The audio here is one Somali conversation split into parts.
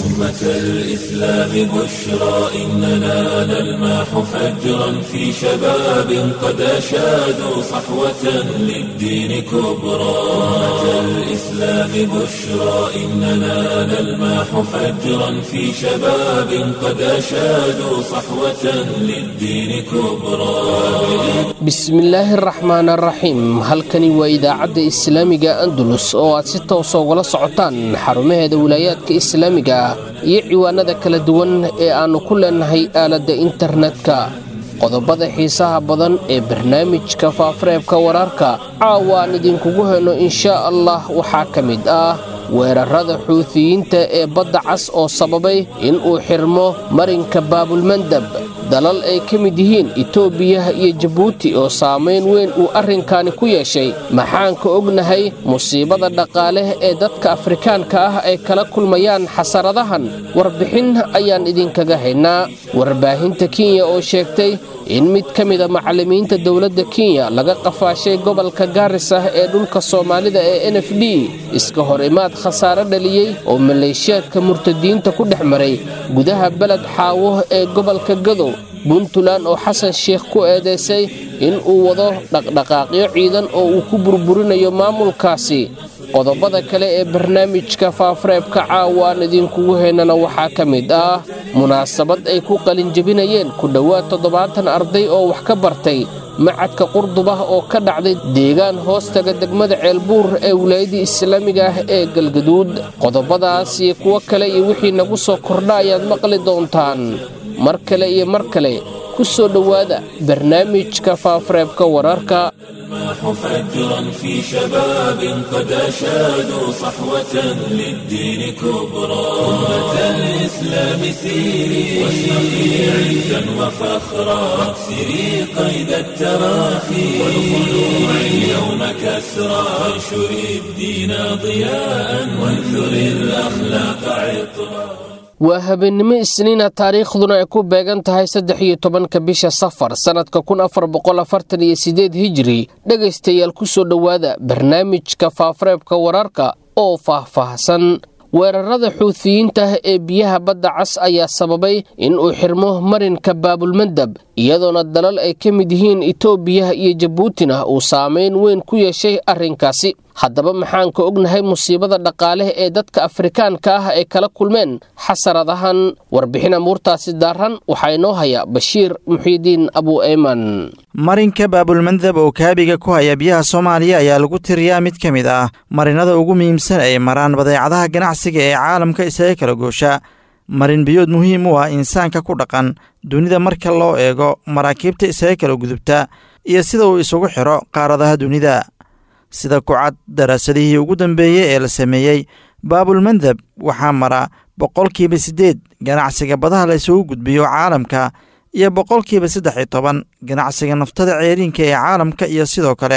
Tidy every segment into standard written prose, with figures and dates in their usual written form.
أمة الإسلام بشرى إننا نلمح فجرا في شباب قد أشادوا صحوة للدين كبرى أمة الإسلام بشرى إننا نلمح فجرا في شباب قد أشادوا صحوة للدين كبرى. بسم الله الرحمن الرحيم. halkani waa idaacadda islaamiga Andalus oo aad si toos ah ugala socotaan xarumaheeda wilaayadka islaamiga iyo ciwaanada kala duwan ee aanu ku leenahay aaladda internetka. qodobada xiisaha badan ee barnaamijka faafareebka wararka caawaan idinkugu helo insha Allah waxaa ka mid ah weerarada xuutiyiinta ee badda cas oo sababay in uu xirmo marinka baabulmandab. dalal ay ka mid yihiin Itoobiya iyo Djibouti oo saameyn weyn uu arrinkani ku yeeshay. maxaan ka ognahay musiibada dhaqaale ee dadka Afrikaanka ah ay kala kulmayaan xasaradahan? warbixin ayaan idinkaga haynaa. warbaahinta Kenya oo sheegtay in mid ka mid ah macallimiinta dawladda Kenya laga qafaashay gobolka Garissa ee dhulka Soomaalida ee NFD iska hor imaad khasaare dhaliyay oo maleeshiyaadka murtadiinta ku dhex maray gudaha balad Xaawo ee gobolka Gadow. Puntland oo Xasan Sheekh ku eedeysay in uu wado dhaqdhaqaaqyo ciidan oo uu ku burburinayo maamulkaasi. qodobada kale ee barnaamijka faafareebka caawaan idinkugu heynana waxaa ka mid ah munaasabad ay ku qalin jabinayeen ku dhowaad 70 arday oo wax ka bartay macadka Qurdubah oo ka dhacday deegaan hoostaga degmada Ceelbuur ee wilaayada islaamiga ah ee Galgaduud. qodobadaas iyo kuwa kale iyo wixii nagu soo kordhayaad maqli doontaan mar kale iyo mar kale ku soo dhawaada barnaamijka faafareebka wararka. فجرا في شباب قد أشادوا صحوة للدين كبرى أمة الإسلام سيري واشرقي عزا وفخرا واكسري قيد التراخي والخلوع اليوم كسرى وانشري الدين ضياء وانثري الأخلاق عطرا. waa habeenimo isniina taariikhduna ay ku beegan tahay 13 bisha Safar sanadka 1448 Hijri. dhageystayaal ku soo dhawaada barnaamijka faafareebka wararka oo faahfaahsan. weerarada xuutiyiinta ee biyaha badda cas ayaa sababay in uu xirmo marinka baabulmandab iyadoona dalal ay ka mid yihiin Itoobiya iyo Djibouti uu saameyn weyn ku yeeshay arrinkaasi. haddaba maxaan ka ognahay musiibada dhaqaale ee dadka Afrikaanka ah ay kala kulmeen xasaradahan? warbixin amuurtaasi daaran waxaa inoo haya Bashiir Muxiidiin Abu Ayman. marinka baabulmandab oo kaabiga ku haya biyaha Soomaaliya ayaa lagu tiriyaa mid ka mid ah marinada ugu muhiimsan ee maraan badeecadaha ganacsiga ee caalamka isaga kala goosha. marin biyood muhiim u ah insaanka ku dhaqan dunida marka loo eego maraakiibta isaga kala gudubta iyo sida uu isugu xiro qaaradaha dunida. sida ku cad daraasadihii ugu dambeeyey ee la sameeyey, baabulmandab waxaa mara 8% ganacsiga badaha la isugu gudbiyo caalamka iyo 13% ganacsiga naftada ceeriinka ee caalamka iyo sidoo kale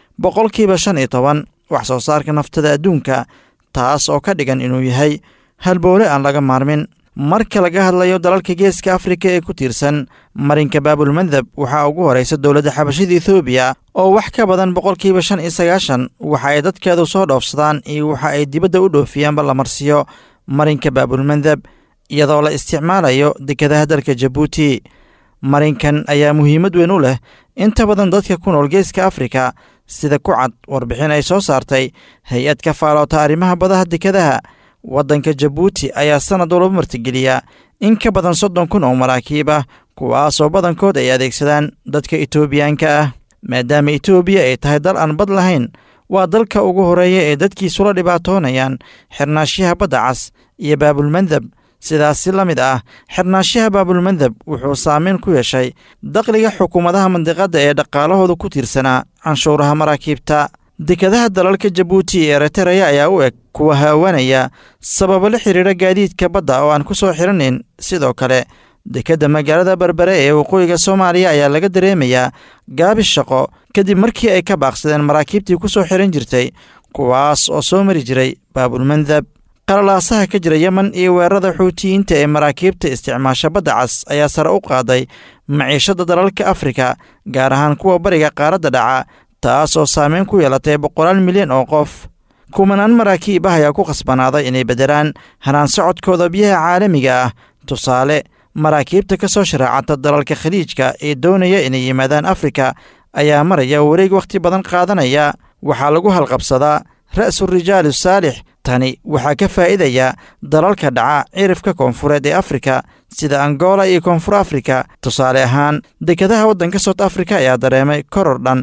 15% wax soo saarka naftada adduunka, taas oo ka dhigan inuu yahay halbowle aan laga maarmin. marka laga hadlayo dalalka geeska Afrika ee ku tiirsan marinka baabulmandab waxaa ugu horeysa dowladda xabashida Itoobiya oo wax ka badan 95% waxa ay dadkeedu soo dhoofsadaan iyo waxa ay dibadda u dhoofiyaanba la marsiyo marinka baabulmandab iyadoo la isticmaalayo dekedaha dalka Djibouti. marinkan ayaa muhiimad weyn u leh inta badan dadka ku nool geeska Afrika, sida ku cad warbixin ay soo saartay hay-ad ka faaloota arrimaha badaha dekedaha. waddanka Djibouti ayaa sanad walba martigeliya in ka badan 30,000 oo maraakiib ah kuwaasoo badankood ay adeegsadaan dadka Itoobiyaanka ah. maadaama Itoobiya ay tahay dal aan bad lahayn, waa dalka ugu horeeya ee dadkiisu la dhibaatoonayaan xirnaashiyaha badda cas iyo baabulmandab. sidaasi la mid ah, xirnaashiyaha baabulmandab wuxuu saameyn ku yeeshay dakhliga xukuumadaha mandiqadda ee dhaqaalahooda ku tiirsanaa canshuuraha maraakiibta. dekedaha dalalka Djibouti iyo Eritrea ayaa u eg kuwa haawanaya sababo la xiriira gaadiidka badda oo aan ku soo xiranayn. sidoo kale dekeda magaalada Berbere ee waqooyiga Soomaaliya ayaa laga dareemayaa gaabis shaqo kadib markii ay ka baaqsadeen maraakiibtii ku soo xiran jirtay kuwaas oo soo mari jiray baabulmandab. qalalaasaha ka jira Yemen iyo weerarada xuutiyiinta ee maraakiibta isticmaasha badda cas ayaa sare u qaaday maciishada dalalka Afrika, gaar ahaan kuwa bariga qaaradda dhaca, taas oo saameyn ku yeelatay 100 milyan oo qof. kumanaan maraakiib ah ayaa ku khasbanaaday inay beddelaan hanaan socodkooda biyaha caalamiga ah. tusaale, maraakiibta ka soo shareecata dalalka khaliijka ee doonaya inay yimaadaan afrika ayaa maraya wareeg wakhti badan qaadanaya. waxaa lagu halqabsadaa ra'su rijaali saalix. tani waxaa ka faa'iidaya dalalka dhaca cirifka koonfureed ee afrika sida angola iyo koonfur afrika. tusaale ahaan, dekadaha waddanka south africa ayaa dareemay koror dhan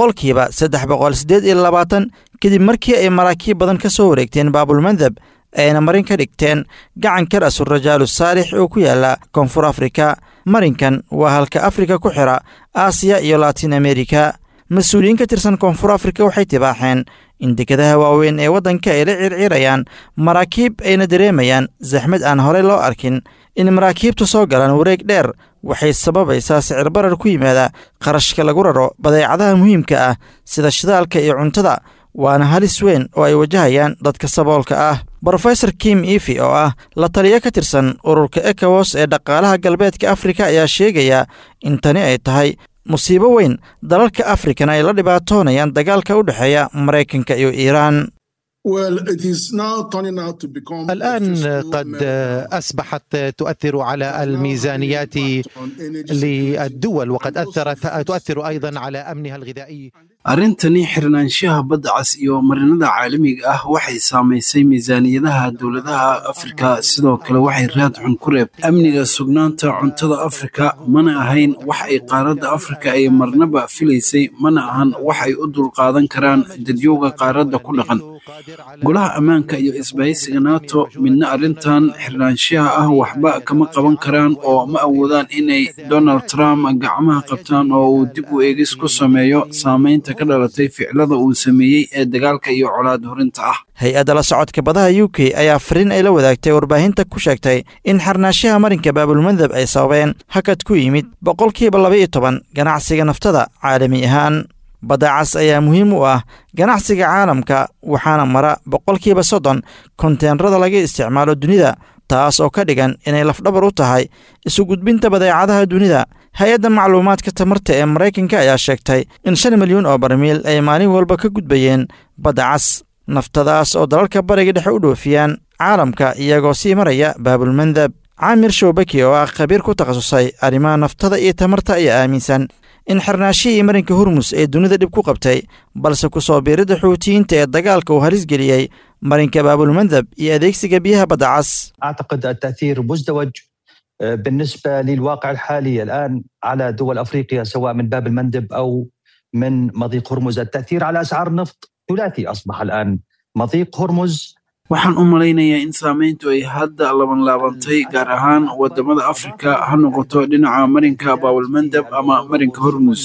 328% kadib markii ay maraakiib badan ka soo wareegteen baabulmandab ayna marin ka dhigteen gacanka ra'su rajaalu saalix oo ku yaala koonfur afrika. marinkan waa halka afrika ku xidha aasiya iyo latin amerika. mas-uuliyiin ka tirsan koonfur afrika waxay tibaaxeen in dekadaha waaweyn ee waddanka ay la circirayaan maraakiib ayna dareemayaan saxmad aan horey loo arkin. in maraakiibtu soo galaan wareeg dheer waxay sababaysaa sicir barar ku yimaada qarashka lagu raro badeecadaha muhiimka ah sida shidaalka iyo cuntada, waana halis weyn oo ay wajahayaan dadka saboolka ah. brofesor kim ifi oo ah la taliyo ka tirsan ururka ECOWAS ee dhaqaalaha galbeedka afrika ayaa sheegaya in tani ay tahay musiibo weyn dalalka afrikana ay la dhibaatoonayaan dagaalka u dhexeeya maraykanka iyo iiraan. الآن قد أصبحت تؤثر على الميزانيات للدول وقد تؤثر أيضا على أمنها الغذائي. arrintani xirnaanshaha badda cas iyo marinada caalamiga ah waxay saamaysay miisaaniyadaha dowladaha Afrika. sidoo kale waxay raad xun ku reebtay amniga sugnaanta cuntada Afrika. mana ahayn wax ay qaaradda Afrika ay marnaba filaysay, mana ahan wax ay u dulqaadan karaan dadyowga qaaradda ku dhaqan. golaha ammaanka iyo isbahaysiga NATO midna arrintan xirnaanshaha ah waxba kama qaban karaan oo ma awoodaan inay Donald Trump gacmaha qabtaan oo uu dib u eegis ku sameeyo saamaynta ka dhalatay ficilada uu sameeyey ee dagaalka iyo colaad horinta ah. hay-adda la socodka badaha UK ayaa fariin ay la wadaagtay warbaahinta ku sheegtay in xirnaanshaha marinka baabulmandab ay sababeen hakad ku yimid 12% ganacsiga naftada caalami ahaan. badda cas ayaa muhiim u ah ganacsiga caalamka, waxaana mara 30% konteenrada laga isticmaalo dunida, taas oo ka dhigan inay lafdhabar u tahay isu gudbinta badeecadaha dunida. hay-adda macluumaadka tamarta ee maraykanka ayaa sheegtay in 5 milyan oo barmiil ay maalin walba ka gudbayeen badda cas, naftadaas oo dalalka bariga dhexe u dhoofiyaan caalamka iyagoo sii maraya baabulmandab. caamir showbaki oo ah khabiir ku takhasusay arrimaha naftada iyo tamarta ayaa aaminsan in xirnaashihii marinka hormus ee dunida dhib ku qabtay, balse ku soo biiridda xuutiyiinta ee dagaalka uu halis geliyey marinka baabulmandab iyo adeegsiga biyaha badda cas. أعتقد التأثير مزدوج بالنسبة للواقع الحالي الآن على دول أفريقيا سواء من باب المندب أو من مضيق هرمز. التأثير على أسعار النفط ثلاثي أصبح الآن. مضيق هرمز waxaan u malaynayaa in saamayntu ay hadda labanlaabantay, gaar ahaan wadamada Afrika, ha noqoto dhinaca marinka baabulmandab ama marinka hormus.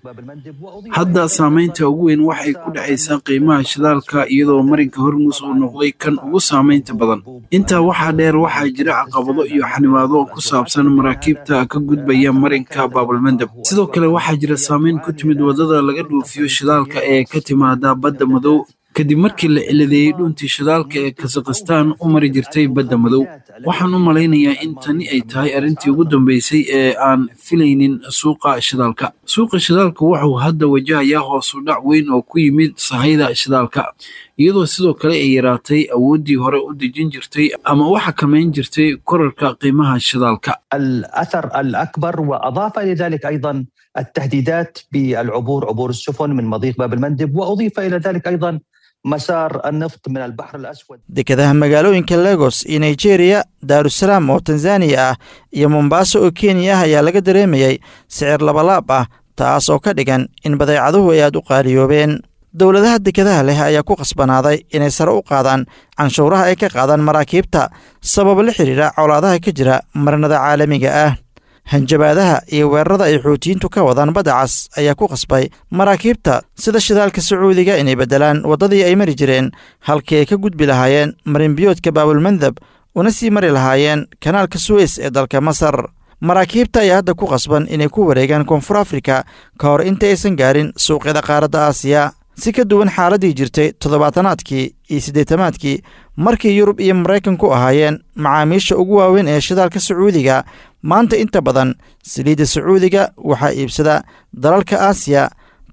hadda saamaynta ugu weyn waxay ku dhacaysaa qiimaha shidaalka, iyadoo marinka hormus uu noqday kan ugu saamaynta badan. intaa waxaa dheer waxaa jira caqabado iyo xanibaado ku saabsan maraakiibta ka gudbaya marinka baabulmandab. sidoo kale waxaa jira saamayn ku timid wadada laga dhoofiyo shidaalka ee ka timaada badda madow kadib markii la ciladeeyey dhuntii shidaalka ee Kazakhstan u mari jirtay badda madow. waxaan u malaynayaa in tani ay tahay arrintii ugu dambeysay ee aan filaynin suuqa shidaalka. suuqa shidaalka wuxuu hadda wajahayaa hoos u dhac weyn oo ku yimid sahayda shidaalka, iyadoo sidoo kale ay yaraatay awooddii hore u dejin jirtay ama u xakamayn jirtay korarka qiimaha shidaalka. الأثر الأكبر وأضاف إلى ذلك أيضا التهديدات بالعبور، عبور السفن من مضيق باب المندب، وأضيف إلى ذلك أيضا مسار النفط من البحر الأسود. dekadaha magaalooyinka Lagos iyo Nigeria, Daarusalaam oo Tanzania ah iyo Mombasa oo Kenya ah ayaa laga dareemayay sicir labalaab ah, taas oo ka dhigan in badeecaduhu ay aad u qaaliyoobeen. dowladaha dekadaha leh ayaa ku qasbanaaday inay sare u qaadaan canshuuraha ay ka qaadaan maraakiibta sabab la xiriira colaadaha ka jira marinada caalamiga ah. hanjabaadaha iyo weerarada ay xuutiyiintu ka wadaan badda cas ayaa ku qasbay maraakiibta sida shidaalka Sacuudiga inay beddelaan waddadii ay mari jireen halkii ay ka gudbi lahaayeen marinbiyoodka baabulmandab una sii mari lahaayeen kanaalka Suez ee dalka Masar. maraakiibta ayaa hadda ku qasban inay ku wareegaan koonfur Afrika ka hor inta aysan gaarin suuqyada qaaradda Aasiya, si ka duwan xaaladii jirtay 70aadkii iyo 80aadkii markii Yurub iyo Maraykanku ahaayeen macaamiisha ugu waaweyn ee shidaalka Sacuudiga. maanta inta badan saliidda Sacuudiga waxaa iibsada dalalka Aasiya,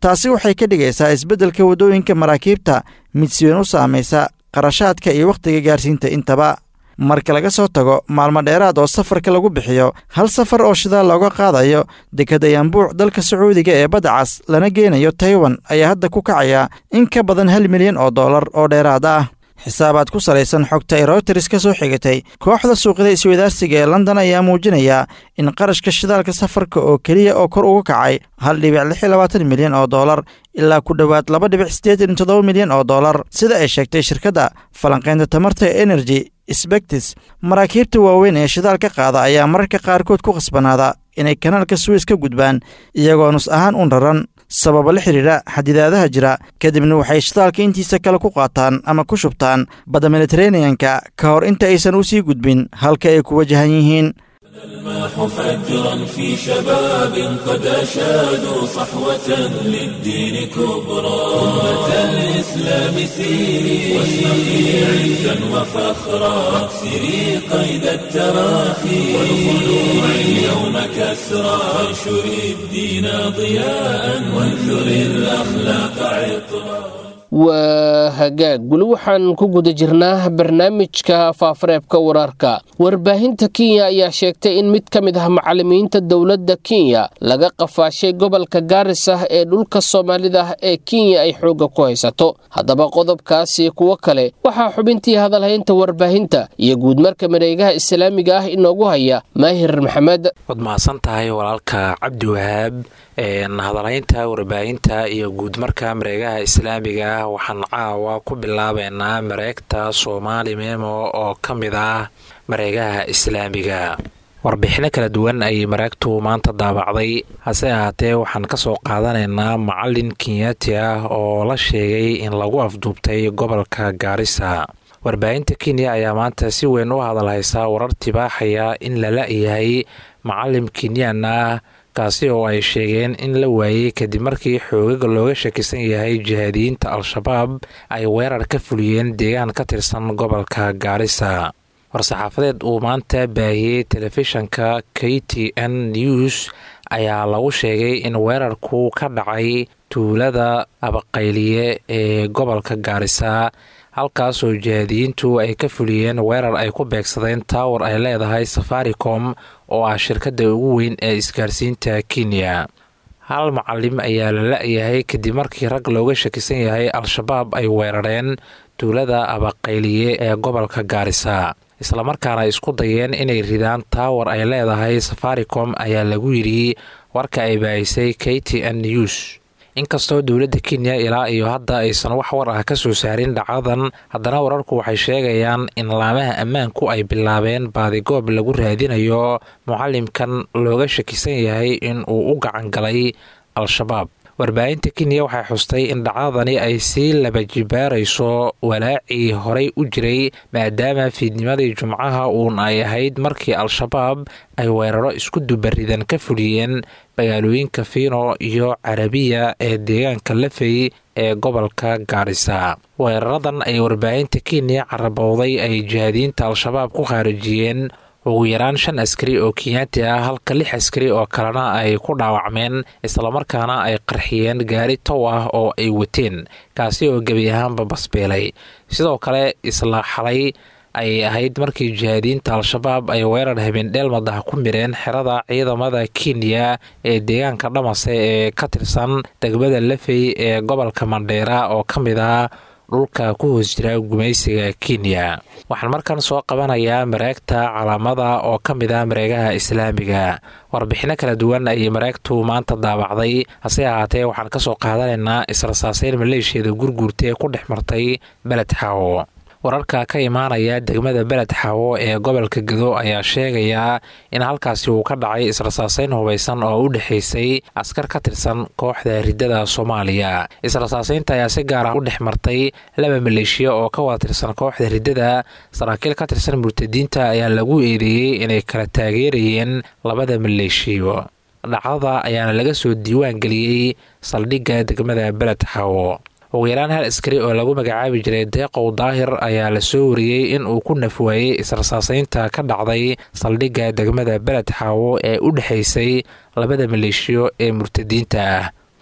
taasi waxay ka dhigaysaa isbeddelka waddooyinka maraakiibta mid si weyn u saamaysa qarashaadka iyo wakhtiga gaarsiinta intaba marka laga soo tago maalmo dheeraad oo safarka lagu bixiyo hal safar oo shidaal looga qaadayo dekadda Yanbuuc dalka Sacuudiga ee Badda Cas lana geenayo Taiwan ayaa hadda ku kacaya in ka badan $1 milyan oo dheeraad ah xisaabaad ku salaysan xogta ay Reuters ka soo xigatay kooxda suuqyada isweydaarsiga ee London ayaa muujinaya in qarashka shidaalka safarka oo keliya oo kor uga kacay $1.26 milyan ilaa ku dhowaad $2.87 milyan sida ay sheegtay shirkadda falanqaynta tamarta Energy Spectis. maraakiibta waaweyn ee shidaalka qaada ayaa mararka qaarkood ku khasbanaada inay kanaalka Suez ka gudbaan iyagoo nus ahaan u raran sababo la xiriira xadidaadaha jira kadibna waxay shidaalka intiisa kale ku qaataan ama ku shubtaan badda Mediterranean-ka ka hor inta aysan u sii gudbin halka ay ku wajahan yihiin. الماح فجرا في شباب قد أشادوا صحوة للدين كبرى أمة الإسلام سيري واشرقي عزا وفخرا واكسري قيد التراخي والخلوع اليوم كسرى وانشري الدين ضياء وانثري الأخلاق عطرا. waa hagaag weli waxaan ku guda jirnaa barnaamijka faafareebka wararka. warbaahinta Kenya ayaa sheegtay in mid ka mid ah macallimiinta dowladda Kenya laga qafaashay gobolka Garissa ee dhulka Soomaalida ee Kenya ay xooga ku haysato. haddaba qodobkaasi kuwa kale waxaa xubintii hadalhaynta warbaahinta iyo guud marka mareegaha islaamiga ah inoogu haya Maahir Maxamed. wad mahadsan tahay walaalka Cabdi Wahaab. hadalhaynta warbaahinta iyo guud marka mareegaha islaamiga waxaan caawa ku bilaabeynaa mareegta Soomaali Memo oo ka mid ah mareegaha islaamiga. warbixino kala duwan ay mareegtu maanta daabacday hase ahaatee waxaan ka soo qaadanaynaa macallin Kenyaati ah oo la sheegay in lagu afduubtay gobolka Garissa. warbaahinta Kenya ayaa maanta si weyn u hadalhaysa warar tibaaxaya in la la'yahay macallin Kenyan ah kaasi oo ay sheegeen in la waayay kadib markii xoogaga looga shakisan yahay jihaadiyiinta Al-Shabaab ay weerar ka fuliyeen deegaan ka tirsan gobolka Garissa. war-saxaafadeed uu maanta baahiyey telefishanka KTN News ayaa lagu sheegay in weerarku ka dhacay tuulada Abaqayliye ee gobolka Garissa halkaasoo jihaadiyiintu ay ka fuliyeen weerar ay ku beegsadeen tower ay leedahay Safaricom oo ah shirkadda ugu weyn ee isgaarsiinta Kenya. hal macallim ayaa la la'yahay kadib markii rag looga shakisan yahay Al-Shabaab ay weerareen tuulada Abaqayliye ee gobolka Garissa islamarkaana isku dayeen inay ridaan tower ay leedahay Safaricom ayaa lagu yidhi warka ay baahisay KTN News. inkastoo dowladda Kenya ilaa iyo hadda aysan wax war ah ka soo saarin dhacdadan, haddana wararku waxay sheegayaan in laamaha ammaanku ay bilaabeen baadigoob lagu raadinayo mucallimkan looga shakisan yahay in uu u gacan galay Al-Shabaab. warbaahinta Kenya waxay xustay in dhacdadani ay sii laba jibaarayso walaacii horay u jiray maadaama fiidnimadii Jumcaha uun ay ahayd markii Al-Shabaab ay weeraro isku dubaridan ka fuliyeen magaalooyinka Fino iyo Carabiya ee deegaanka Lafey ee gobolka Garissa. weeraradan ay warbaahinta Kenya carabowday ay jihaadiyiinta Al-Shabaab ku khaarijiyeen ugu yaraan 5 askari oo Kenyaati ah halka 6 askari oo kalena ay ku dhaawacmeen islamarkaana ay qarxiyeen gaari tow ah oo ay wateen kaasi oo gebi ahaanba basbeelay. sidoo kale isla xalay ay ahayd markii jihaadiyiinta Al-Shabaab ay weerar habeen-dheel madax ku mireen xerada ciidamada Kenya ee deegaanka Dhamase ee ka tirsan degmada Lafey ee gobolka Mandheera oo ka mid ah dhulka ku hoos jira gumaysiga Kenya. waxaan markan soo qabanayaa mareegta Calaamada oo ka mid ah mareegaha islaamiga. warbixino kala duwan ay mareegtu maanta daabacday hase ahaatee waxaan ka soo qaadanaynaa israsaaseyn maleeshiyada gurguurta ee ku dhex martay Beled Xaawo. wararka ka imaanaya degmada Beled Xaawo ee gobolka Gedo ayaa sheegaya in halkaasi uu ka dhacay israsaaseyn hubeysan oo u dhaxaysay askar ka tirsan kooxda ridada Soomaaliya. israsaaseynta ayaa si gaar ah u dhex martay laba maleeshiya oo ka wada tirsan kooxda ridada. saraakiil ka tirsan murtadiinta ayaa lagu eedeeyay inay kala taageerayeen labada maleeshiyo. dhacdada ayaana laga soo diiwaan geliyey saldhigga degmada Beled Xaawo. ugu yaraan 1 askari oo lagu magacaabi jiray Deeqow Daahir ayaa la soo wariyey in uu ku nafwaayey israsaaseynta ka dhacday saldhigga degmada Beled Xaawo ee u dhaxaysay labada maleeshiyo ee murtadiinta ah.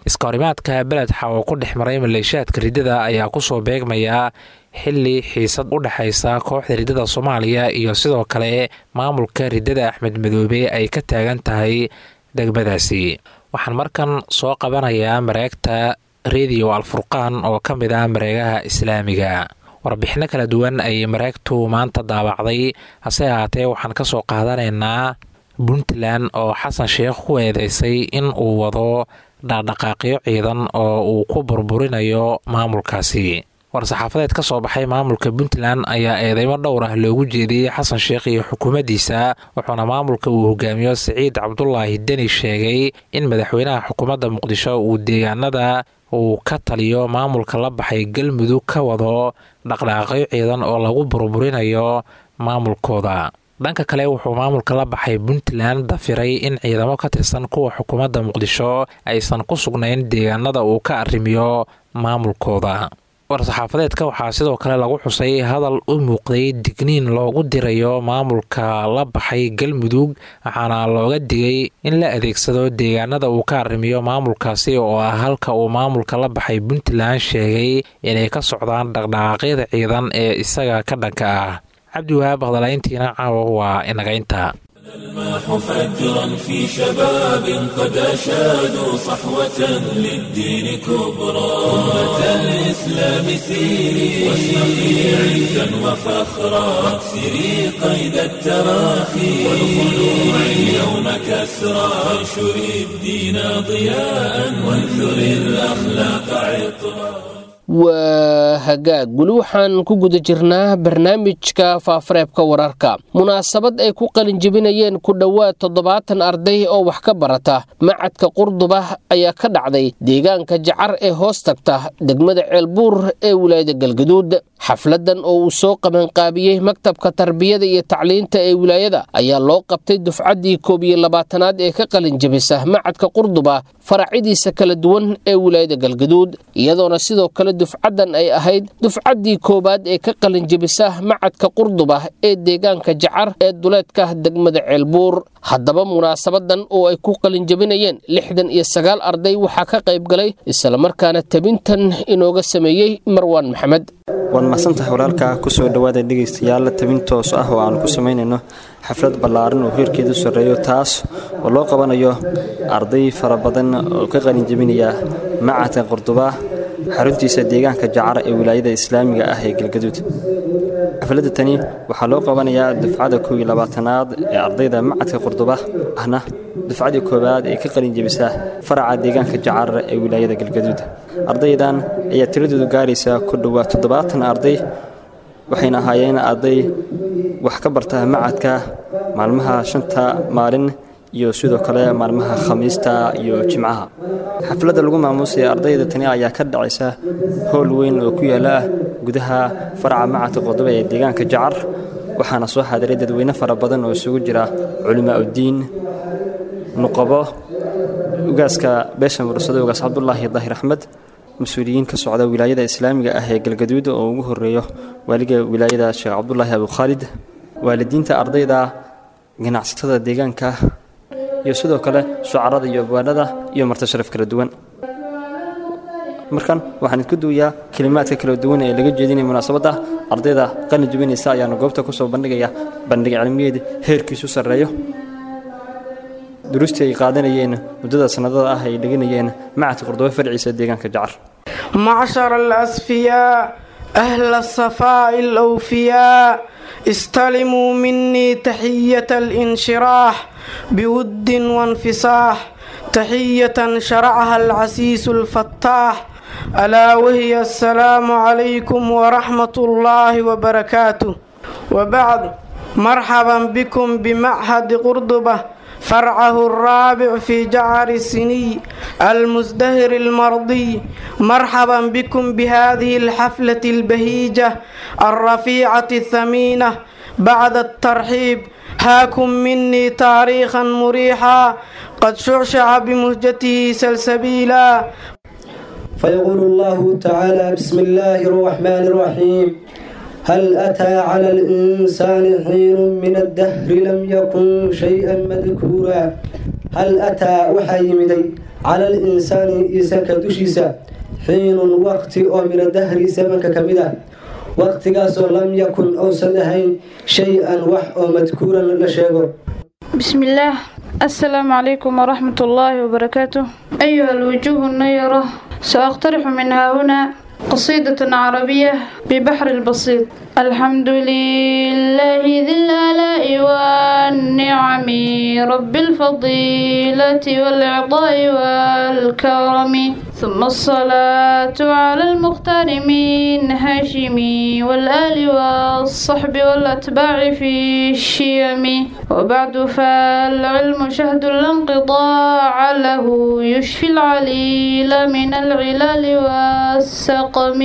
iskahorimaadka beledxa oo ku dhex maray maleeshiyaadka riddada ayaa kusoo beegmaya xilli xiisad u dhexaysa kooxda riddada soomaaliya iyo sidoo kale maamulka riddada axmed madoobe ay ka taagan tahay degmadaasi. waxaan markan soo qabanayaa mareegta rediyo alfurqaan oo ka mid ah mareegaha islaamiga. warbixinno kala duwan ayay mareegtu maanta daabacday, hase ahaatee waxaan ka soo qaadanaynaa puntland oo xasan sheekh ku eedeysay in uu wado dhaqdhaqaaqyo ciidan oo uu ku burburinayo maamulkaasi. war-saxaafadeed ka soo baxay maamulka puntland ayaa eedeymo dhowr ah loogu jeediyey xasan sheekh iyo xukuumaddiisa, wuxuuna maamulka uu hogaamiyo siciid cabdulaahi deni sheegay in madaxweynaha xukuumadda muqdisho uu deegaanada uu ka taliyo maamulka la baxay galmudug ka wado dhaqdhaqaaqyo ciidan oo lagu burburinayo maamulkooda. dhanka kale wuxuu maamulka la baxay puntland dafiray in ciidamo ka tirsan kuwa xukuumadda muqdisho aysan ku sugnayn deegaanada uu ka arrimiyo maamulkooda. war-saxaafadeedka waxaa sidoo kale lagu xusay hadal u muuqday digniin loogu dirayo maamulka la baxay galmudug, waxaana looga digay in la adeegsado deegaanada uu ka arrimiyo maamulkaasi oo ah halka uu maamulka la baxay puntland sheegay inay ka socdaan dhaqdhaqaaqyada ciidan ee isaga ka dhanka ah. cabdiwahaab hadalayntiina caawa waa inagaynta. الماح فجرا في شباب قد أشادوا صحوة للدين كبرى. أمة الإسلام سيري واشرقي عزا وفخرا، واكسري قيد التراخي والخلوع اليوم كسرى. وانشري الدين ضياء وانثري الأخلاق عطرا. waa hagaag weli waxaan ku guda jirnaa barnaamijka faafareebka wararka. munaasabad ay ku qalinjebinayeen ku dhowaad 70 arday oo wax ka barata macadka qurduba ayaa ka dhacday deegaanka jacar ee hoos tagta degmada ceelbuur ee wilaayada galgaduud. xafladan oo uu soo qabanqaabiyey maktabka tarbiyada iyo tacliinta ee wilaayada ayaa loo qabtay dufcaddii 21aad ee ka qalinjebisa macadka qurduba faracyadiisa kala duwan ee wilaayada galgaduud, iyadoona sidoo kale dufcadan ay ahayd dufcaddii koowaad ee ka qalinjebisa macadka qurduba ee deegaanka jacar ee duleedka degmada ceelbuur. haddaba munaasabadan oo ay ku qalinjebinayeen 69 arday waxaa ka qayb galay islamarkaana tabintan inooga sameeyey marwaan maxamed. waad mahadsantahay walaalka. kusoo dhawaada dhegaystayaal tabin toos ah oo aan ku samaynayno xaflad ballaaran oo heerkeedu sarreeyo, taas oo loo qabanayo arday fara badan oo ka qalinjebinaya macadka qurduba xaruntiisa deegaanka jacar ee wilaayada islaamiga ah ee galgaduud. xafladda tani waxaa loo qabanayaa dufcada 21aad ee ardayda macadka qurduba ahna dufcadii koowaad ee ka qalinjebisa faraca deegaanka jacar ee wilaayada galgaduud. ardaydan ayaa tiradoodu gaaraysa ku dhowaad 70 arday, waxayna ahaayeen arday wax ka barta macadka maalmaha 5 maalin iyo sidoo kale maalmaha khamiista iyo jimcaha. xafladda lagu maamuusay ardayda tani ayaa ka dhacaysa howl weyn oo ku yaala gudaha faraca macadka qurduba ee deegaanka jacar, waxaana soo xaadiray dadweyne fara badan oo isugu jira culimaa uddiin, nuqabo, ugaaska beesha mursado ugaas cabdulaahi daahir axmed, mas-uuliyiin ka socda wilaayada islaamiga ah ee galgaduud oo ugu horeeyo waaliga wilaayada sheekh cabdulaahi abu khaalid, waalidiinta ardayda, ganacsatada deegaanka iyo sidoo kale shucarada iyo abwaanada iyo marti sharaf kala duwan. markan waxaan idinku duuyaa kelimaadka kala duwan ee laga jeedinaya munaasabadda ardayda qalin jebinaysa ayaana goobta kusoo bandhigaya bandhig cilmiyeed heerkiisu sarreeyo, duruustii ay qaadanayeen muddada sanadada ah ay dhiganayeen macadka qurduba farciisa deegaanka jacar. معشر الأصفياء أهل الصفاء الأوفياء استلموا مني تحية الانشراح بود وانفصاح، تحية شرعها العسيس الفتاح، ألا وهي السلام عليكم ورحمة الله وبركاته. وبعد، مرحبا بكم بمعهد قرطبة فرعه الرابع في جعر السني المزدهر المرضي. مرحبا بكم بهذه الحفلة البهيجة الرفيعة الثمينة. بعد الترحيب هاكم مني تاريخا مريحا قد شعشع بمهجته سلسبيلا. فيقول الله تعالى: بسم الله الرحمن الرحيم. هل أتى على الإنسان حين من الدهر لم يكن شيئا مذكورا هل أتى وحي مدي على الإنسان إساك دشيسا حين وقت أو من الدهر زمنك كمدا وقت قاسو لم يكن أو سنهين شيئا وح أو مذكورا لشيغو. بسم الله. السلام عليكم ورحمة الله وبركاته. أيها الوجوه النيرة، سأقترح منها هنا قصيدة عربية ببحر البسيط. الحمد لله ذي الآلاء والنعم رب الفضيلة والعطاء والكرم، ثم الصلاة على المختار من هاشم والآل والصحب والأتباع في الشيم، وبعد فالعلم شهد الانقطاع له يشفي العليل من العلال والسقم.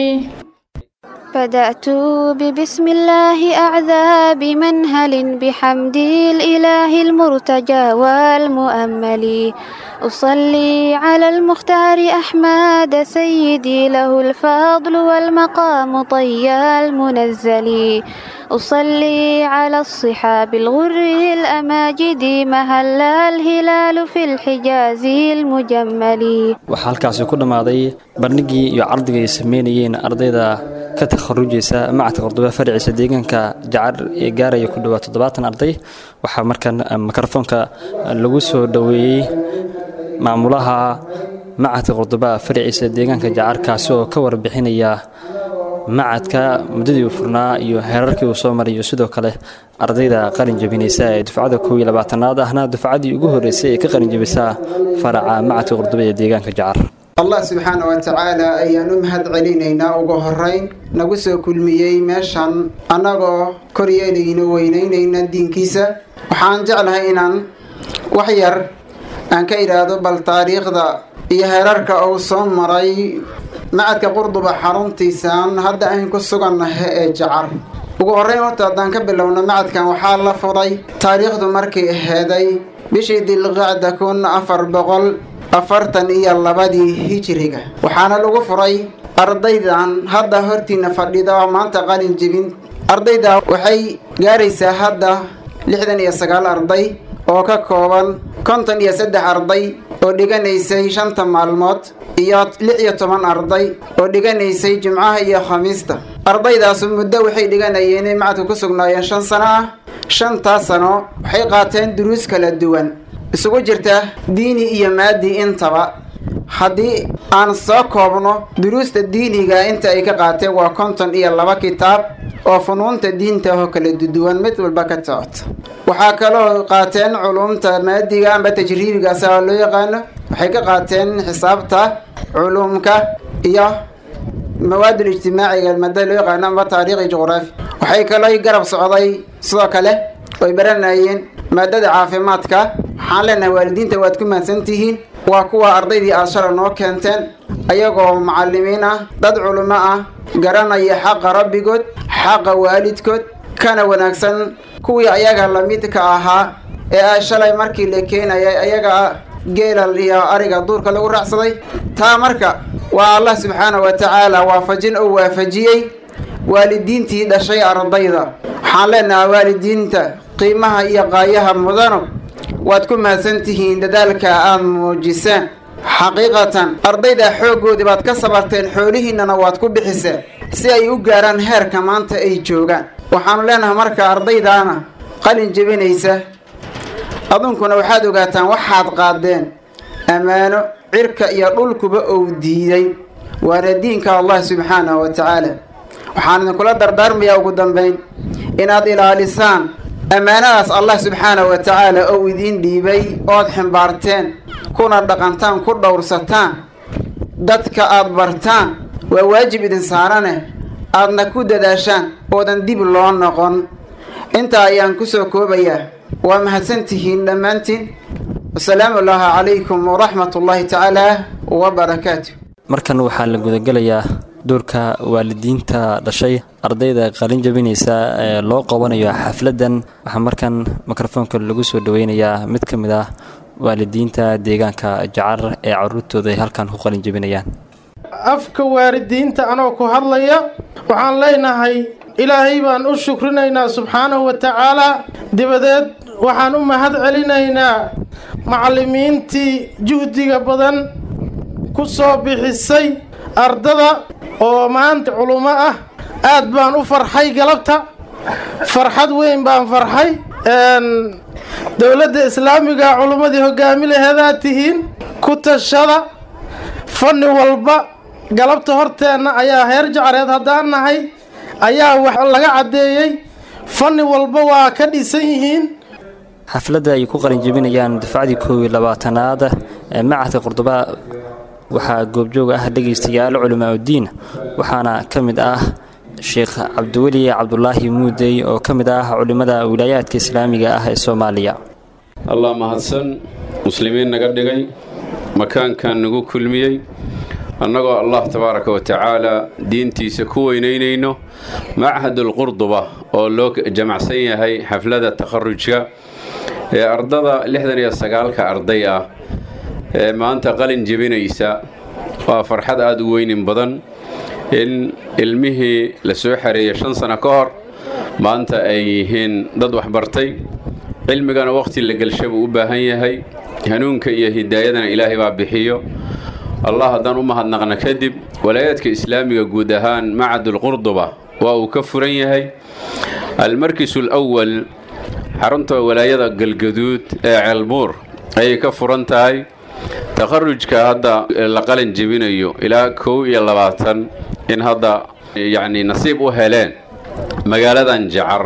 بدأت ببسم الله أعذى بمنهل بحمد الإله المرتجى والمؤمل، أصلي على المختار أحمد سيدي له الفضل والمقام طي المنزل، أصلي على الصحاب الغر الأماجد مهل الهلال في الحجاز المجمل. waxaa halkaasi ku dhamaaday barnigii iyo cardigii ay sameynayeen ardayda ka takharujaysa macadka Qurdaba farciisa deegaanka Jacar ee gaaraya ku dhawaad 70 arday. waxaa markan mikrofoonka lagu soo dhaweeyay maamulaha macadka Qurdaba farciisa deegaanka Jacar kaasi oo ka warbixinaya macadka muddadii uu furnaa iyo heerarkii uu soo maray sidoo kale ardayda qalin jabinaysa ee dufcada 12aad ahna dufcadii ugu horeysay ee ka qalin jabisa faraca macadka Qurdaba ee deegaanka Jacar. الله سبحانه وتعالى أيانو مهد علينا وقهرين نقصو كل ميي ماشان أناقو كورياليين وينين الدين كيسا وحان جعلها إنان وحير أنك إرادو بالتاريخ دا إيهارارك أو صمري معدك قردبا حرم تيسان هدا أنكو سوغان جعر وقهرين وطادان كبلونا معدك وحال لفضي تاريخ دو مركي هادي بشي دي الغعدة كون أفر بغل 42 hijriga waxaana lagu furay ardaydan hadda hortiina fadhida maanta qalin jabin. ardayda waxay gaaraysaa hadda 69 arday oo ka kooban 53 arday oo dhiganaysay 5 maalmood iyo 16 arday oo dhiganaysay jimcaha iyo khamiista. ardaydaas muddo waxay dhiganayeen macadka ku sugnaayeen 5 sano ah. 5 sano waxay qaateen duruus kala duwan isugu jirta diini iyo maadi intaba. haddii aan soo koobno duruusta diiniga inta ay ka qaateen waa 52 kitaab oo funuunta diinta oo kala duwan mid walba ka socota. waxaa kaloo qaateen culumta maadiga ama tajriibiga sida loo yaqaano. waxay ka qaateen xisaabta, culumka iyo mawaad ijtimaaciga maadada loo yaqaano ama taariikh iyo juqraafi. waxay kaloo garab socday sidoo kale way baranayeen maadada caafimaadka. waxaan leenahay waalidiinta waad ku mahadsantihiin. waa kuwa ardaydii aad shalay noo keenteen ayagoo macallimiin ah, dad culimo ah, garanaya xaqa rabbigood, xaqa waalidkood, kana wanaagsan kuwii ayaga la midka ahaa ee shalay markii la keenayay ayaga geelal iyo ariga duurka lagu raacsaday. taa marka waa Allah subxaanahu wa ta'ala waafajin oo waafajiyay waalidiintii dhashay ardayda. waxaan leenahay waalidiinta qiimaha iyo qaayaha mudano waad ku mahadsantihiin dadaalka aad muujiseen. xaqiiqatan ardayda xooggoodii baad ka sabarteen, xoolihiinana waad ku bixiseen si ay u gaaraan heerka maanta ay joogaan. waxaanu leenahay marka ardaydaana qalin jabinaysa adunkuna waxaad ogaataan waxaad qaadeen ammaano cirka iyo dhulkuba uu diiday waana diinka Allah subxaanahu wa ta'ala. waxaan idinkula dardaarmayaa ugu dambayn inaad ilaalisaan ammaanadaas Allah subxaanahu wa ta'ala oo idin dhiibay ood ximbaarteen kuna dhaqantaan ku dhowrsataan dadka aad bartaan. waa waajib idin saarane aadna ku dadaashaan oodan dib loo noqon. inta ayaan ku soo koobayaa. waa mahadsantihiin dhammaantiin. assalaamu calaykum waraxmatullaahi ta'ala wabarakaatuh. markan waxaa la gudagalayaa doorka waalidiinta dhashay ardayda qalin jabinaysa ee loo qabanayo xafladan. waxaa markan mikrofoonka lagu soo dhaweynayaa mid ka mid ah waalidiinta deegaanka Jacar ee carruurtooda ay halkan ku qalin jabinayaan. afka waalidiinta anoo ku hadlaya waxaan leenahay ilaahay baan u shukrinaynaa subxaanahu wa ta'ala. dibadeed waxaan u mahad celinaynaa macallimiintii juhdiga badan ku soo bixisay ardada oo maanta culummo ah aad baan u farxay galabta farxad weyn baan farxay dowladda islaamiga culummadii hoggaami laheedaa tihiin ku tashada fanni walba galabta horteenna ayaa heer jacareed haddaan nahay ayaa wax laga caddeeyey fanni walba waa ka dhisan yihiin xafladda ay ku qalinjebinayaan dafcadii 12aad ee macadka Qurdubaa waxaa goobjoog ah dhageystayaal culamaa diin waxaana ka mid ah Sheekh Cabdiwali Cabdullaahi Muudey oo ka mid ah culimada wilaayadka islaamiga ah ee Soomaaliya. Allah mahadsan muslimiin naga dhigay makaankan nagu kulmiyay annagoo Allah tabaaraka wa tacaala diintiisa ku weynaynayno Machadul Qurduba oo loo jamacsan yahay xaflada takharrujka ee ardada 69 arday ah ee maanta qalin jebinaysa waa farxad aad u weyn badan in ilmihii la soo xareeyay 5 sano ka hor maanta ay yihiin dad wax bartay cilmigana waqti la galshay u baahan yahay hanuunka iyo hidaayadana Ilaahay baa bixiyo Allah hadan u mahadnaqna kadib walaayadka islaamiga guud ahaan Machadul Qurduba waa uu ka furan yahay al-markisul awwal xarunta walaayada galgaduud ee Ceelbuur ay ka furan tahay takharrujka hadda la qalin jebinayo ilaa 22 in hadda yani nasiib u heleen magaaladan Jacar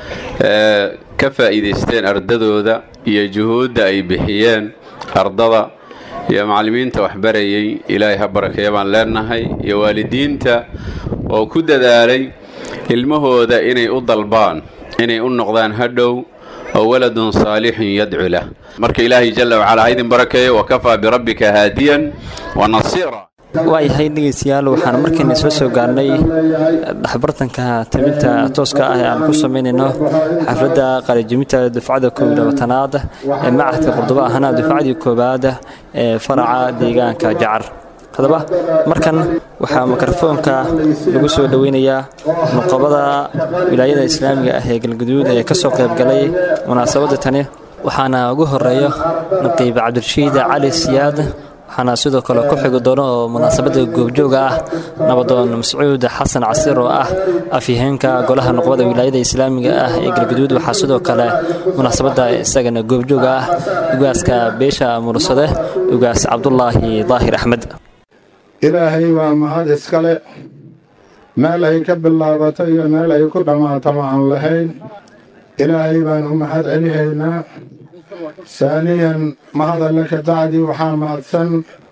ka faa'iideysteen ardadooda iyo juhudda ay bixiyeen ardada iyo macallimiinta wax barayay Ilaahay ha barakeeyo baan leenahay iyo waalidiinta oo ku dadaalay ilmahooda inay u dalbaan inay u noqdaan hadhow ولد صالح يدعو له marka Ilaahay jalla wa ala idin barakeeyo wa kafa bi rabbika hadiyan wa nasira waayahay dhegeystayaal waxaan markii soo gaarnay dhaxbartanka taminta tooska ah ee aan ku sameynayno xafladda qalinjebinta dafcada 12aad ee Machadka Qurduba ahna dafcadii koobaad ee faraca deegaanka Jacar hadaba markan waxaa mikrofoonka lagu soo dhaweynayaa nuqabada wilaayada islaamiga ah ee galgaduud ee ka soo qayb galay munaasabada tani waxaana ugu horeeyo naqiib Cabdirashiid Cali Siyaad waxaana sidoo kale ku xigi doona oo munaasabada goobjooga ah nabadoon Mascuud Xasan Casiir oo ah afyeenka golaha nuqabada wilaayada islaamiga ah ee galgaduud waxaa sidoo kale munaasabada isagana goobjooga ah ugaaska beesha mursade ugaas Cabdullaahi Daahir Axmed ilaahay waa mahad iskale meel ay ka bilaabato iyo meel ay ku dhammaato ma aan lahayn ilaahay baan u mahad celinaynaa saaniyan mahadalle ka dacdii waxaa mahadsan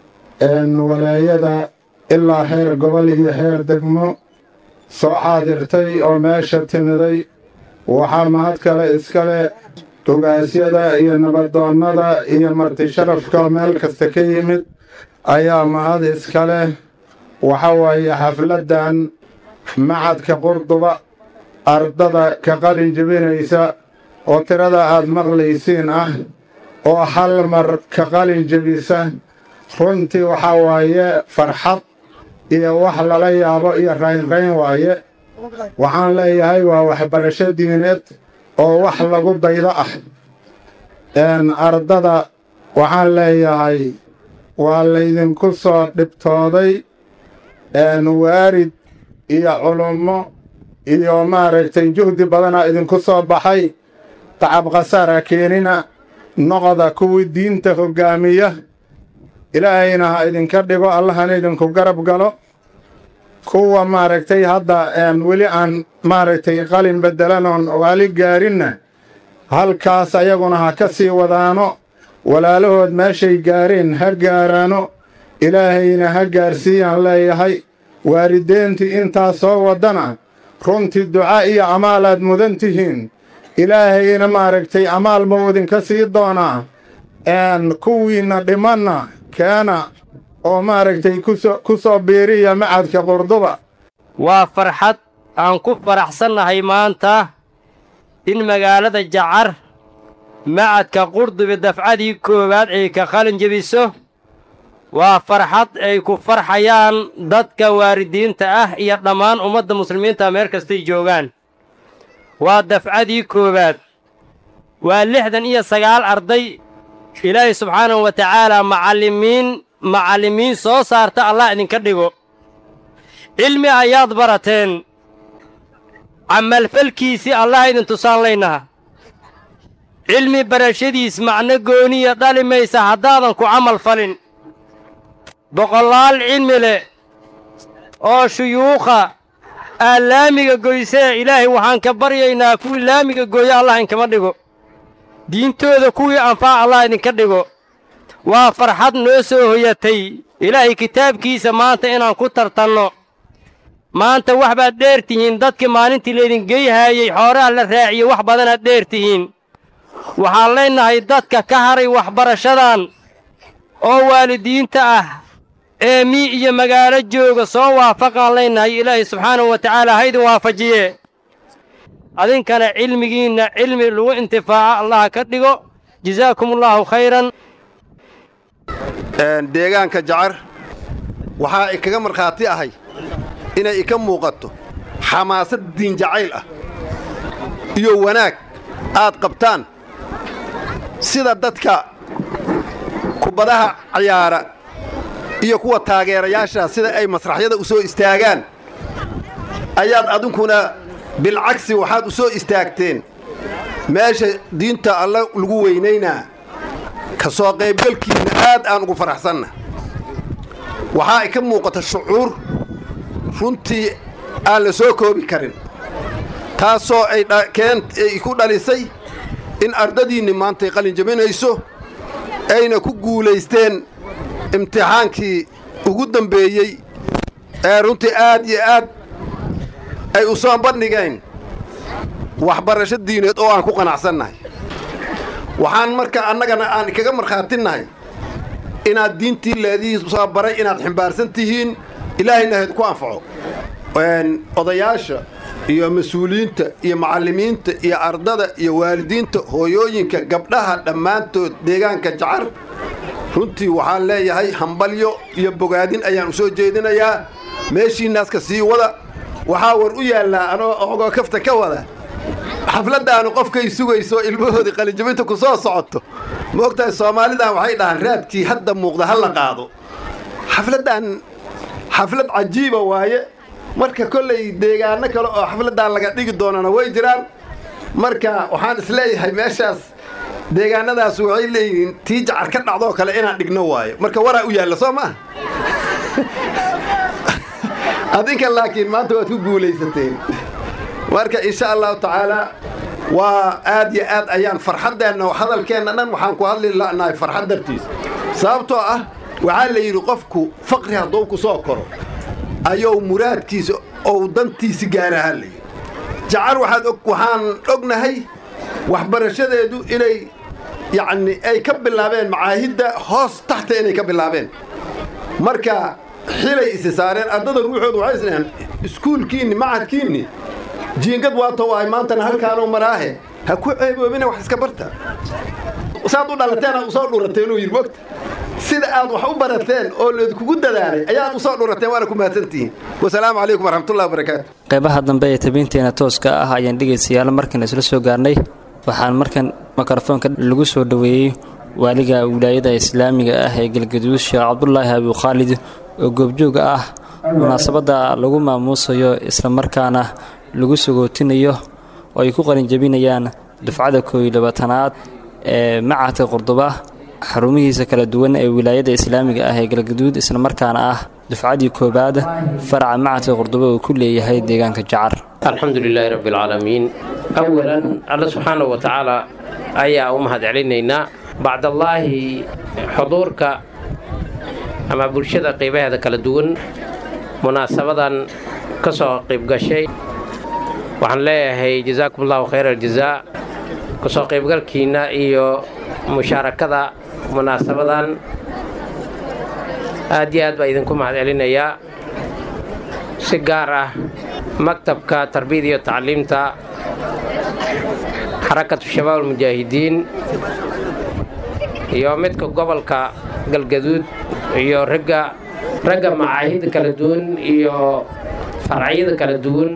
walaayada ilaa heer gobol iyo heer degmo soo xaadirtay oo meesha timiday waxaa mahad kale iskale ugaasyada iyo nabadoonnada iyo marti sharafka meel kasta ka yimid ayaa mahad iskale waxa waaye xafladdan Machadka Qurduba ardada ka qalin jebinaysa oo tirada aad maqlaysiin ah oo hal mar ka qalin jebisa runtii waxa waaye farxad iyo wax lala yaabo iyo raynrayn waaye waxaan leeyahay waa waxbarasho diineed oo wax lagu daydo ah ardada waxaan leeyahay waa laydinku soo dhibtooday waarid iyo culummo iyo maaragtay juhdi badanaa idinku soo baxay tacab khasaara keenina noqda kuwii diinta hoggaamiya ilaahayna ha idinka dhigo allahana idinku garab galo kuwa maaragtay hadda weli aan maaragtay qalin bedelanoon waali gaarinna halkaas ayaguna ha ka sii wadaano walaalahood meeshay gaareen ha gaaraano ilaahayna ha gaarsiiyaan leeyahay waalideyntii intaa soo wadana runtii duca iyo amaalaad mudan tihiin ilaahayna maaragtay amaal ma idinka sii doonaa kuwiinna dhimanna keena oo maaragtay ku soo biiriya Machadka Qurduba waa farxad aan ku faraxsannahay maanta in magaalada Jacar Machadka Qurduba dafcadii koowaad ay ka qalin jebiso waa farxad ay ku farxayaan dadka waalidiinta ah iyo dhammaan ummadda muslimiinta meel kastay joogaan waa dafcadii koowaad waa 69 arday ilaahay subxaanahu wa tacaalaa macallimiin soo saarta allah idinka dhigo cilmi ayaad barateen camalfalkiisii allah idin tusaallaynaha cilmi barashadiis macno gooniya dhali maysa haddaadan ku camal falin boqolaal cilmi leh oo shuyuukha aa laamiga goysee ilaahay waxaan ka baryaynaa kuwii laamiga gooya allah inkama dhigo diintooda kuwii anfaac allah idinka dhigo waa farxad noo soo hoyatay ilaahay kitaabkiisa maanta inaan ku tartanno maanta wax baad dheer tihiin dadkii maalintii laydin geyhaayey xooraha la raaciye wax badanaad dheer tihiin waxaan leennahay dadka ka haray waxbarashadan oo waalidiinta ah ee mii iyo magaalo jooga soo waafaqaan leennahay ilaahay subxaanahu wa tacaala haydin waafajiye adinkana cilmigiinna cilmi lagu intifaaca allaha ka dhigo jazaakumullaahu khayran deegaanka jacar waxaa ay kaga markhaati ahay inay ika muuqato xamaasad diin jacayl ah iyo wanaag aad qabtaan sida dadka kubadaha ciyaara iyo kuwa taageerayaasha sida ay masraxyada u soo istaagaan ayaad adinkuna bilcagsi waxaad u soo istaagteen meesha diinta alla lagu weynaynaa ka soo qaybgalkiinna aad aan ugu faraxsanna waxaa ay ka muuqata shucuur runtii aan la soo koobi karin taasoo ay ku dhalisay in ardadiinni maantay qalin jabinayso ayna ku guulaysteen imtixaankii ugu dambeeyey ee runtii aad iyo aad ay u soo bandhigeen waxbarasho diineed oo aan ku qanacsannahay waxaan marka annagana aan kaga markhaatinnahay inaad diintii leedii soo baray inaad ximbaarsan tihiin ilaahayna hayd ku anfaco odayaasha iyo mas-uuliyiinta iyo macallimiinta iyo ardada iyo waalidiinta hooyooyinka gabdhaha dhammaantood deegaanka jacar runtii waxaan leeyahay hambalyo iyo bogaadin ayaan u soo jeedinayaa meeshiinaaska sii wada waxaa war u yaallaa anoo ogoo kafta ka wada xafladdaanu qofkay sugayso ilmahoodii qalinjabinta ku soo socoto ma ogtahay soomaalidan waxay dhahaan raadkii hadda muuqda ha la qaado xafladdan xaflad cajiiba waaye marka kollay deegaano kale oo xafladdan laga dhigi doonana way jiraan marka waxaan isleeyahay meeshaas deegaanadaas waxay leeyihiin tii jacar ka dhacdoo kale inaan dhigno waayo marka waraa u yaalla soo maaha adinka laakiin maanta waad ku guulaysateen marka insha allahu tacaalaa waa aad iyo aad ayaan farxaddeenna hadalkeenna dhan waxaan ku hadli la'nahay farxad dartiisa sababtoo ah waxaa la yidhi qofku faqri hadduu ku soo koro ayuu muraadkiisa ou dantiisi gaarahaa la yidhi jacar waxaan ognahay waxbarashadeedu inay yacni ay ka bilaabeen macaahidda hoos taxta inay ka bilaabeen marka xilay isi saareen ardada ruuxoodu waxay isnaheen iskuulkiinni macadkiinni jiingad waato waay maantana halkaanoo maraahe ha ku ceeboobina wax iska barta saad u dhalateen aad u soo dhurateen uu yidhi mogta sida aad wax u barateen oo laydkugu dadaalay ayaad u soo dhurateen waana ku mahadsantihiin wasalaamu calaykum waraxmatullahi wabarakaatu qaybaha dambe ee tabiinteena tooska ah ayaan dhegaystayaal markan isla soo gaarnay waxaan markan mikrofoonka lagu soo dhoweeyey waaliga wilaayada islaamiga ah ee galgaduud sheekh cabdulaahi abukhaalid oo goobjooga ah munaasabadda lagu maamuusayo islamarkaana lagu sagootinayo oo ay ku qalinjabinayaan dufcada 12aad ee macadka Qurduba xarumihiisa kala duwan ee wilaayada islaamiga ah ee galgaduud islamarkaana ah dufcadii koobaad faraca macadka Qurduba oo ku leeyahay deegaanka Jacar. alxamdulilaahi rabbil caalamiin awalan alla subxaanahu wa tacaala ayaa u mahadcelinaynaa bacdallaahi xuduurka ama bulshada qaybaheeda kala duwan munaasabadan ka soo qayb gashay waxaan leeyahay jazaakumullahu khayra aljazaa ka soo qaybgalkiina iyo mushaarakada munaasabadan aad iyo aad baa idinku mahadcelinayaa si gaar ah maktabka tarbiyada iyo tacliimta xarakatu shabaab almujaahidiin iyo midka gobolka galgaduud iyo ragga macaahidda kala duwan iyo farciyada kala duwan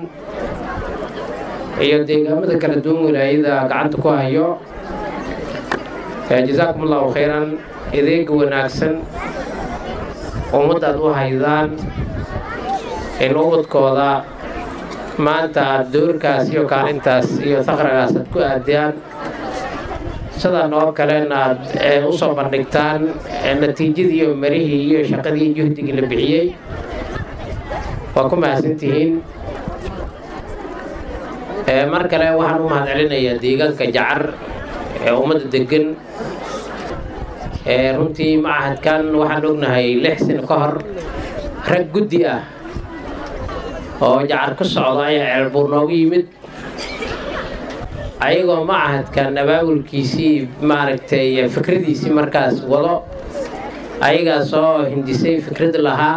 iyo deegaamada kala duwan wilaayada gacanta ku hayo jazaakum allahu khayran ideega wanaagsan ummadaad u haydaan in ubadkooda maanta aad doorkaas iyo kaalintaas iyo taqragaas aad ku aadiyaan sidaan oo kalena aad u soo bandhigtaan natiijadii iyo marihii iyo shaqadii juhdigii la bixiyey waa ku mahadsantihiin mar kale waxaan u mahadcelinayaa deegaanka jacar ee ummadda degan runtii macahadkan waxaan ognahay 6 sano ka hor rag guddi ah oo jacar ku socda ayaa ceelbuur noogu yimid ayagoo macahadkan abaabulkiisii maaragtay fikradiisii markaas wado ayagaa soo hindisay fikrad lahaa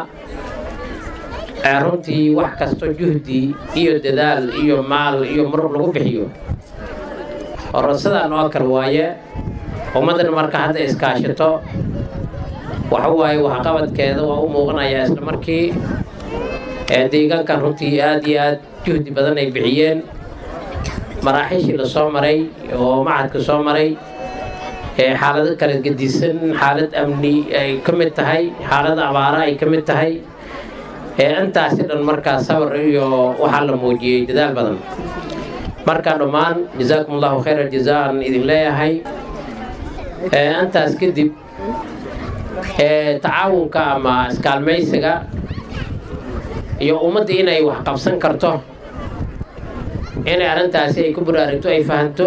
runtii wax kasto juhdi iyo dadaal iyo maal iyo muruq lagu bixiyo sidaan oo kale waaye ummaddan marka hadda iskaashato waxa waaye waxqabadkeeda waa u muuqanayaa isla markii deegaankan runtii aad iyo aad juhdi badan ay bixiyeen maraaxiishii la soo maray oo macadka soo maray xaalado kala gedisan xaalad amni ay ka mid tahay xaalad abaara ay ka mid tahay intaasi dhan markaa sabar iyo waxaa la muujiyey dadaal badan markaa dhammaan jazaakum allahu khayra jazaan idin leeyahay intaas kadib tacaawunka ama iskaalmaysiga iyo ummadda inay wax qabsan karto inay arrintaasi ay ku baraarugto ay fahanto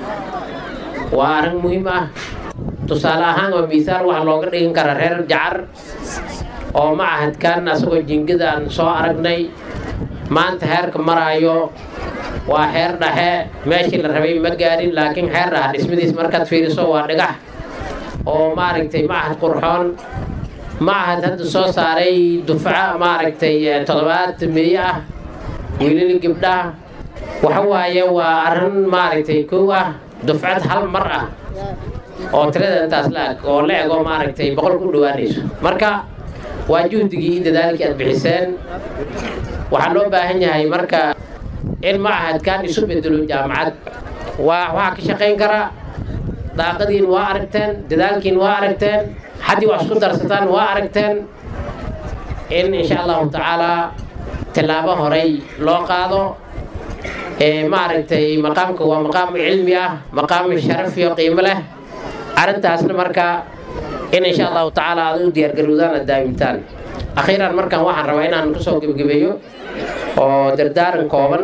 waa arrin muhiim ah tusaale ahaan waa miisaal wax looga dhigan kara reer jacar oo macahadkan asagoo jingada aan soo aragnay maanta heerka maraayo waa heer dhexe meeshii la rabay ma gaarin laakiin heer dhaha dhismadiis markaad fiiriso waa dhagax oo maaragtay macahad qurxoon macahad hadda soo saaray dufco maaragtay 7 meeyo ah wiilal gabdhaha waxa waaye waa arrin maaragtay kow ah dufcad hal mar ah oo tirada intaas laag oo la ego maaragtay 100 ku dhawaanayso marka waa juhdigii dadaalkii aad bixiseen waxaa loo baahan yahay marka in macahadkan isu bedelo jaamacad waxaa ka shaqayn kara daaqadiin waa aragteen dadaalkiin waa aragteen haddii wax isku darsataan waa aragteen in insha allahu tacaala tallaabo horey loo qaado maaragtay maqaamka waa maqaam cilmi ah maqaam sharaf iyo qiimo leh arrintaasna marka in insha allahu tacaala aad u diyaargarowdaan aad daa'imtaan akhiiran markaan waxaan rabaa inaan kusoo gebagabeeyo oo dardaaran kooban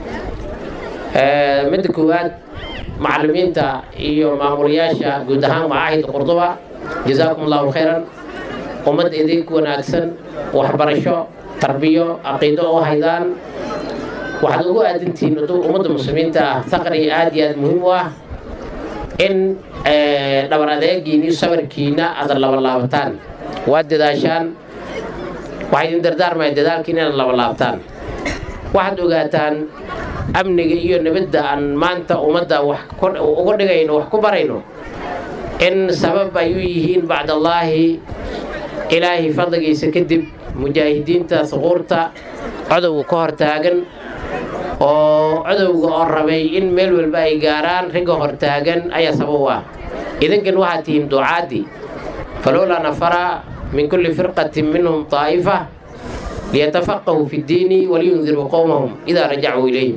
midda koowaad macallimiinta iyo maamulayaasha guud ahaan macaahid qurduba jazaakum allahu khayran ummadda idinku wanaagsan waxbarasho tarbiyo caqiido oo haydaan waxaad ugu aadantihiin ummadda muslimiinta ah faqri aad iyo aad muhiim u ah in dhabar adeegiin iyo sabarkiina aad labalaabataan waad dadaashaan waxay idin dardaarmaya dadaalkiina inaad labalaabtaan waxaad ogaataan amniga iyo nabadda aan maanta ummadda wax uga dhigayno wax ku barayno in sabab ay u yihiin bacdallaahi ilaahay fadligiisa kadib mujaahidiinta suquurta codowga ka hor taagan oo codowga oo rabay in meel walba ay gaaraan ragga hor taagan ayaa sabab u ah idinkan waxaad tihiin ducaadii falowlaa nafara min kulli firqatin minhum طaa'ifa liyatafaqahuu fi ddiini waliyundiruu qowmahum idaa rajacuu ilayhim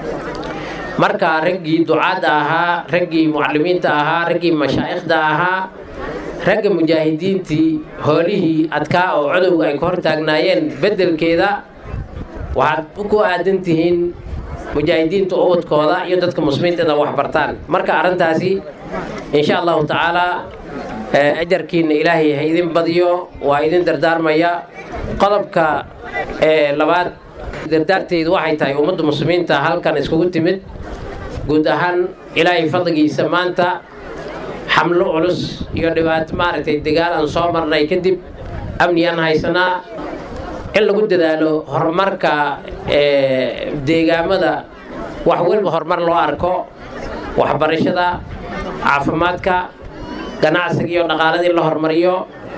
marka raggii ducaadda ahaa raggii mucallimiinta ahaa raggii mashaa'ikhda ahaa ragga mujaahidiintii hoolihii adkaa oo codowga ay ka hor taagnaayeen beddelkeeda waxaad ku aadan tihiin mujaahidiinta ubadkooda iyo dadka muslimiinta inay wax bartaan marka arrintaasi insha allahu tacaala ajarkiina ilaahay ha idin badiyo waa idin dardaarmaya qodobka labaad dardaarteedu waxay tahay ummadda muslimiinta halkan iskugu timid guud ahaan ilaahay fadligiisa maanta xamlo culus iyo dhibaato maaragtay dagaal aan soo marnay kadib amniyaan haysanaa in lagu dadaalo horumarka deegaamada wax walba horumar loo arko waxbarashada caafimaadka ganacsiga iyo dhaqaalada in la horumariyo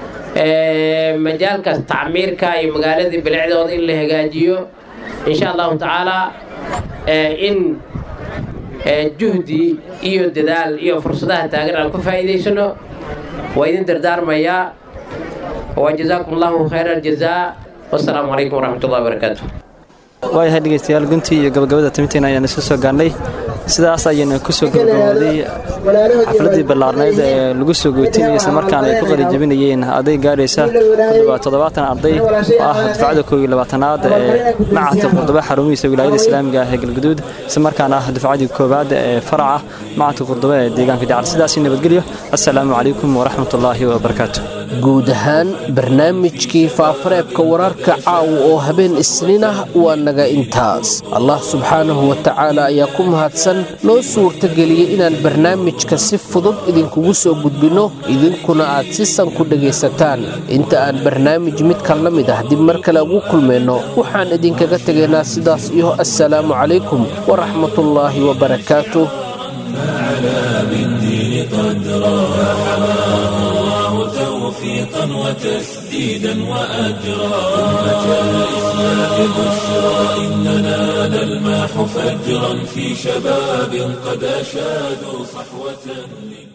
majaalkaas tacmiirka iyo magaaladii bilicdooda in la hagaajiyo insha allahu tacaala in juhdi iyo dadaal iyo fursadaha taagan aan ku faa'iidaysano waa idin dardaarmayaa وجزاكم الله خير الجزاء والسلام عليكم ورحمة الله وبركاته. waayahay dhegeystayaal guntii iyo gabagabada timinteena ayaan isu soo gaarnay sidaas ayayna ku soo gabagabooday xafladii ballaarneed ee lagu soo gootinayay isla markaana ay ku qalin jabinayeen arday gaaraysa 70 arday oo ah dufcada 22aad ee macahadka Qurduba xarumihiisa wilaayada islaamiga ah ee Galgaduud isla markaana ah dufcadii koobaad ee faraca macahadka Qurduba ee deegaanka Jacal sidaas nabadgelyo assalaamu calaykum waraxmatullaahi wabarakaatuh. guud ahaan barnaamijkii faafareebka wararka caaw oo habeen isniin ah waa naga intaas. Allah subxaanahu wa ta'aala ayaa ku mahadsan noo suurtageliyay inaan barnaamijka si fudud idinkugu soo gudbino idinkuna aad si san ku dhagaysataan. inta aan barnaamij mid ka la mid ah dib mar kale ugu kulmayno waxaan idinkaga tegaynaa sidaas iyo assalaamu calaykum waraxmatullaahi wabarakaatuh. توفيقا وتسديدا وأجرا أمة الإسلام بشرى إننا نلمح فجرا في شباب قد أشادوا صحوة